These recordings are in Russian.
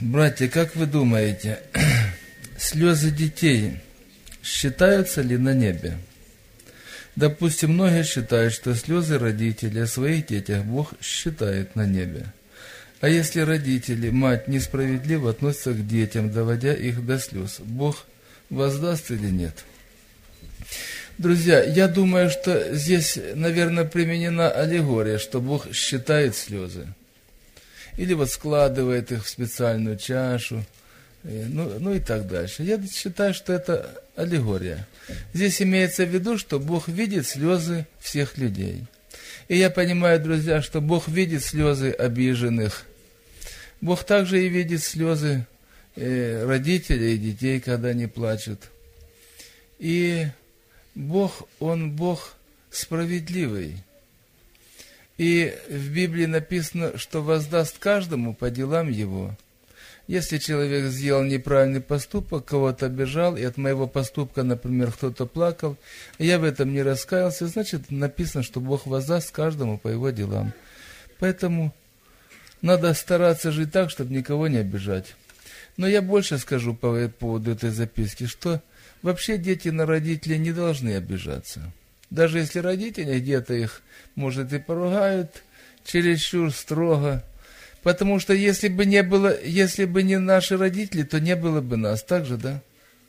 Братья, как вы думаете, слезы детей считаются ли на небе? Допустим, многие считают, что слезы родителей о своих детях Бог считает на небе. А если родители, мать несправедливо относятся к детям, доводя их до слез, Бог воздаст или нет? Друзья, я думаю, что здесь, наверное, применена аллегория, что Бог считает слезы. Или вот складывает их в специальную чашу, ну и так дальше. Я считаю, что это аллегория. Здесь имеется в виду, что Бог видит слезы всех людей. И я понимаю, друзья, что Бог видит слезы обиженных. Бог также и видит слезы родителей и детей, когда они плачут. И Бог, Он Бог справедливый. И в Библии написано, что воздаст каждому по делам его. Если человек сделал неправильный поступок, кого-то обижал, и от моего поступка, например, кто-то плакал, и я в этом не раскаялся, значит, написано, что Бог воздаст каждому по его делам. Поэтому надо стараться жить так, чтобы никого не обижать. Но я больше скажу по поводу этой записки, что вообще дети на родителей не должны обижаться. Даже если родители где-то их, может, и поругают чересчур строго. Потому что если бы не наши родители, то не было бы нас. Так же, да?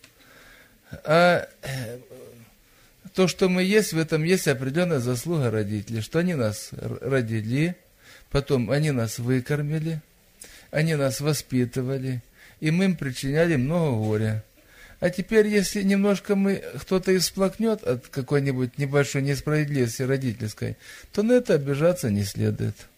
А то, что мы есть, в этом есть определенная заслуга родителей, что они нас родили, потом они нас выкормили, они нас воспитывали, и мы им причиняли много горя. А теперь, если немножко кто-то и всплакнет от какой-нибудь небольшой несправедливости родительской, то на это обижаться не следует.